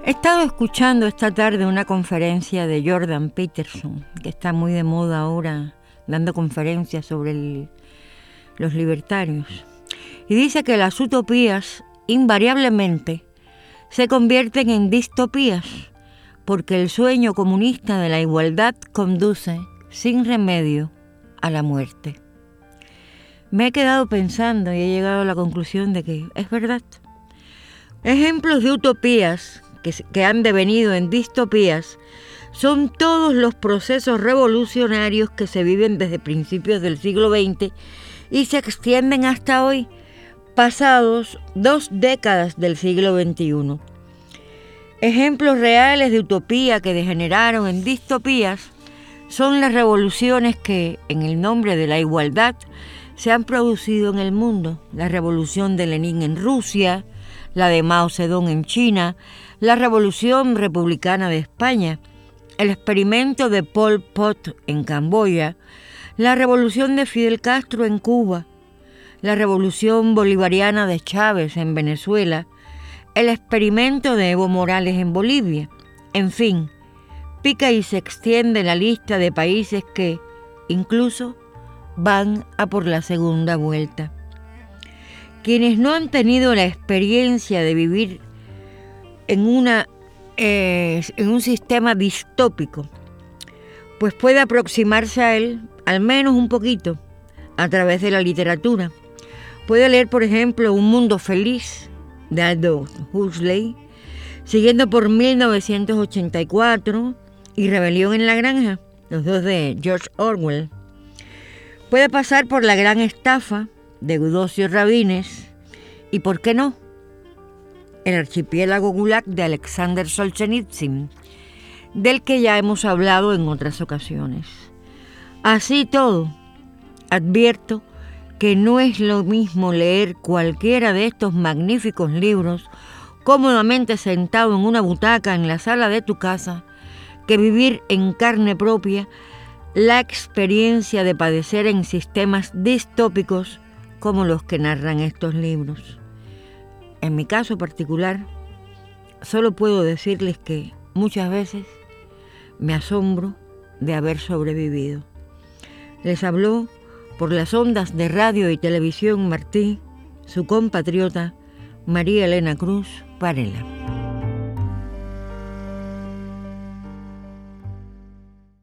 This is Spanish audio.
He estado escuchando esta tarde una conferencia de Jordan Peterson, que está muy de moda ahora, dando conferencias sobre los libertarios. Y dice que las utopías invariablemente se convierten en distopías, porque el sueño comunista de la igualdad conduce, sin remedio, a la muerte. Me he quedado pensando y he llegado a la conclusión de que es verdad. Ejemplos de utopías que han devenido en distopías son todos los procesos revolucionarios que se viven desde principios del siglo XX y se extienden hasta hoy, pasados 2 décadas del siglo XXI. Ejemplos reales de utopía que degeneraron en distopías son las revoluciones que, en el nombre de la igualdad, se han producido en el mundo. La revolución de Lenin en Rusia, la de Mao Zedong en China, la revolución republicana de España, el experimento de Pol Pot en Camboya, la revolución de Fidel Castro en Cuba, la revolución bolivariana de Chávez en Venezuela, el experimento de Evo Morales en Bolivia. En fin, pica y se extiende la lista de países que, incluso, van a por la segunda vuelta. Quienes no han tenido la experiencia de vivir en un sistema distópico, pues puede aproximarse a él, al menos un poquito, a través de la literatura. Puede leer, por ejemplo, Un mundo feliz, de Aldous Huxley, siguiendo por 1984 y Rebelión en la granja, los dos de George Orwell. Puede pasar por La gran estafa, de Eudosio Rabines, y, ¿por qué no?, El archipiélago Gulag, de Alexander Solzhenitsyn, del que ya hemos hablado en otras ocasiones. Así todo, advierto que no es lo mismo leer cualquiera de estos magníficos libros cómodamente sentado en una butaca en la sala de tu casa, que vivir en carne propia la experiencia de padecer en sistemas distópicos como los que narran estos libros. En mi caso particular, solo puedo decirles que muchas veces me asombro de haber sobrevivido. Les habló por las ondas de radio y televisión Martí, su compatriota María Elena Cruz Varela.